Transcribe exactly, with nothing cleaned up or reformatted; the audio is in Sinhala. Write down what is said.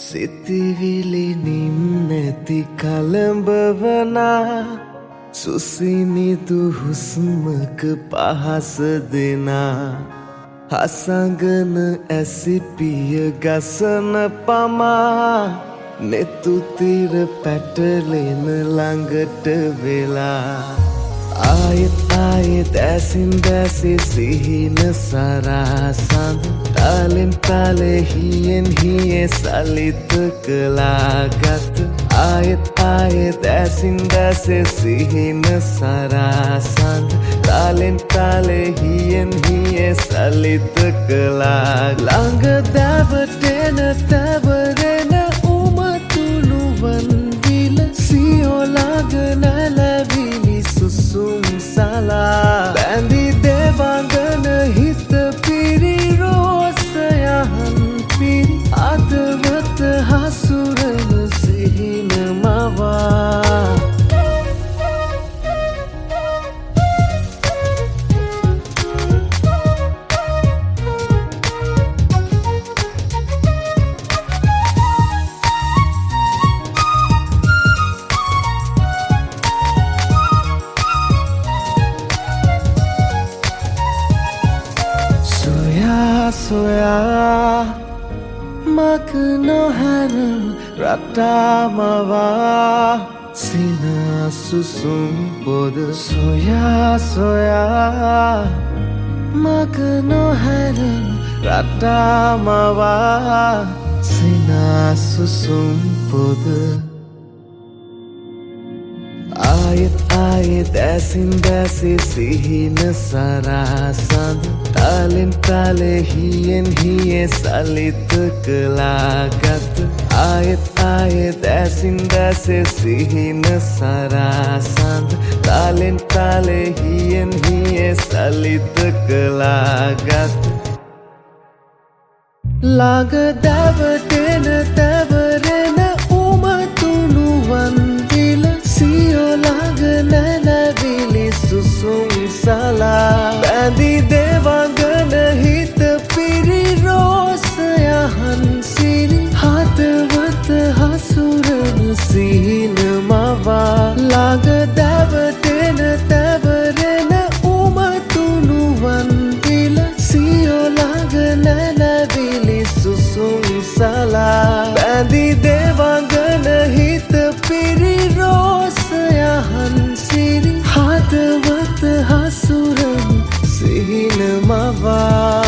සිතිවිලි නින්නැති කලඹවනා සුසිනිදු හුස්මක පහස දෙනා හසඟන ඇසිපිය ගසන පමා නෙතුතිර පැටලෙන ළඟට වෙලා ආයෙත් ආයෙත් ඇසින් දැසේ සිහින සරාසඳ තාලෙන් තාලේ හියෙන් හියේ සලිත කලාගත ආයෙත් ආයෙත් ඇසින් දැසේ සිහින සරාසඳ තාලෙන් තාලේ හියෙන් හියේ සලිත කලා ළඟ දැවටෙන තැවරෙන උමතුළුවන් විල සියෝලාග නැලවිලි සුසුම් සලා බැඳි දෙවඟන හිත පිරි රෝසයහන් පිරි අදවත හසුරන සිහින මවා සොයා මක නොහැරම් රටාමවා සිනසුසුම් පොද සොයා සොයා මක නොහැරම් රටාමවා සිනසුසුම් පොද ආයෙත් ආයෙත් ඇසින් දැසේ සිහින සරාසඳ තාලෙන් තාලේ හියෙන් හියේ සලිත කලාගත ආයෙත් ආයෙත් ඇසින් දැසේ සිහින සරාසඳ තාලෙන් තාලේ හියෙන් හියේ සලිත කලාගත ළඟ දැවටෙන තැවරෙන උමතුළුවන් විල සියෝලාග නැලවිලි සුසුම් සලා බැඳි දෙවඟන හිත පිරි රෝසයහන් සිරි හදවත හසුරන සිහින මවා ළඟ දැවටෙන තැවරෙන උමතුළුවන් විල සියෝලාග නැලවිලි සුසුම් සලා බැඳි දෙවඟන හිත පිරි රෝසයහන් සිරි හදවත හසුරන සිහින මවා